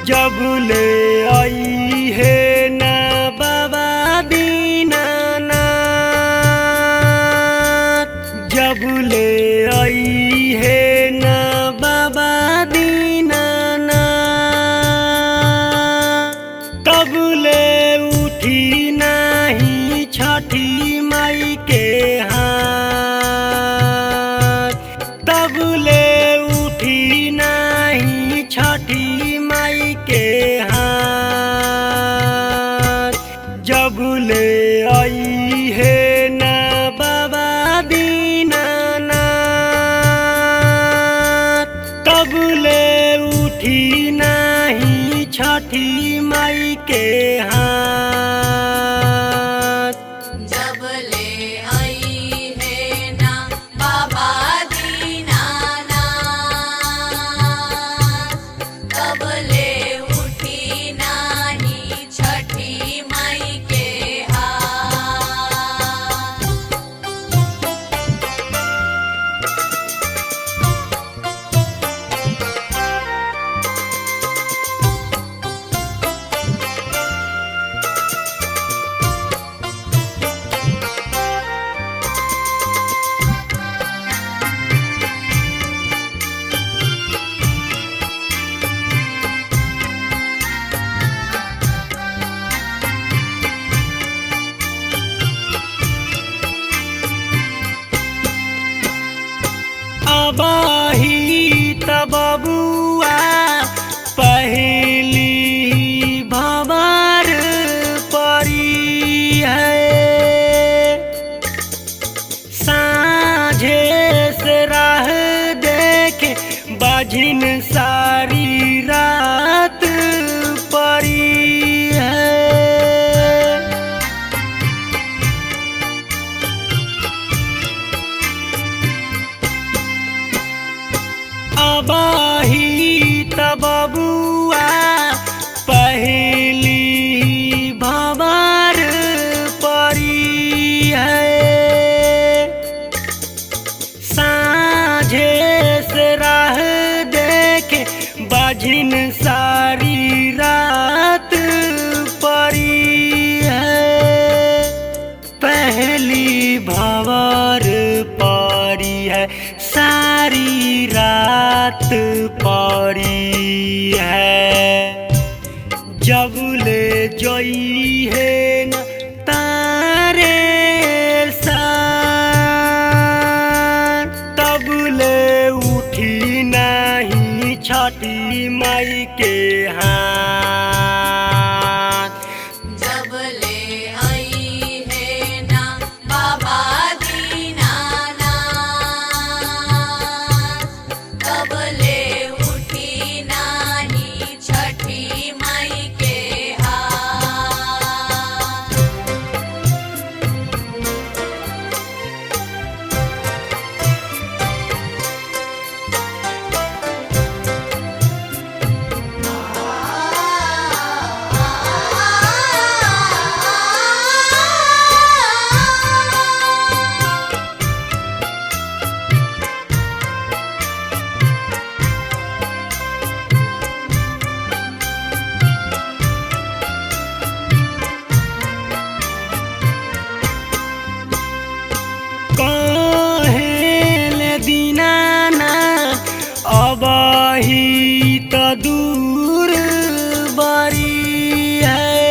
जब ले आई है ना बाबा दीनानाथ, जब ले आई है ना बाबा दीनानाथ, तब ले उठी नहीं छठी माई के हाथ, तब ले उठी नहीं छठी माई के हाथ, जब ले आई है ना बाबा दीनानाथ, तब ले उठी नहीं छठी माई के हाथ। जब ले आई है ना बाबा दीनानाथ, तब ले उठी नाही छठी माई के हाथ। अबाही तब बुआ पहली भंवर परी है, साँझे से राह देखे बाझिन सारी रात परी है। अबाही तब बुआ पहली भंवर परी है, साँझे से राह देखे बाझिन सारी रात परी है। पहली भंवर परी है, सारी रात परी है, जब ले जोई है न तारे साथ, तब ले उठी नहीं छठी माई के हाथ। जब ले आई है ना बाबा दीनानाथ, तब ले उठी नाही छठी माई के हाथ। कहेले दीनानाथ अबाही त दूर बरी है,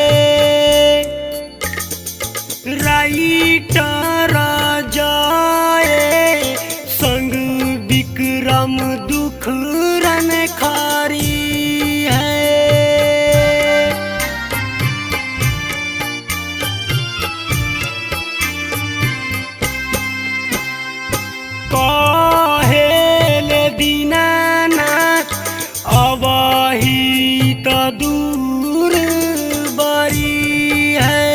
राइटर जाए संग विक्रम दुख रन खारी है। कहेले दीनानाथ अबाही त दूर बरी है,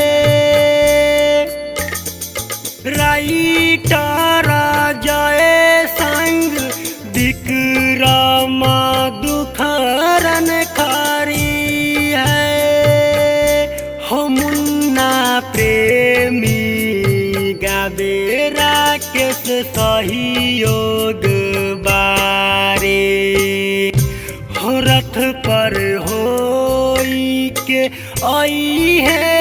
राइटर जाए संग विक्रम दुख रन खारी है। हो मुन्ना प्रेमी गावे राकेश सहयोग बारे, हो रथ पर हो आई है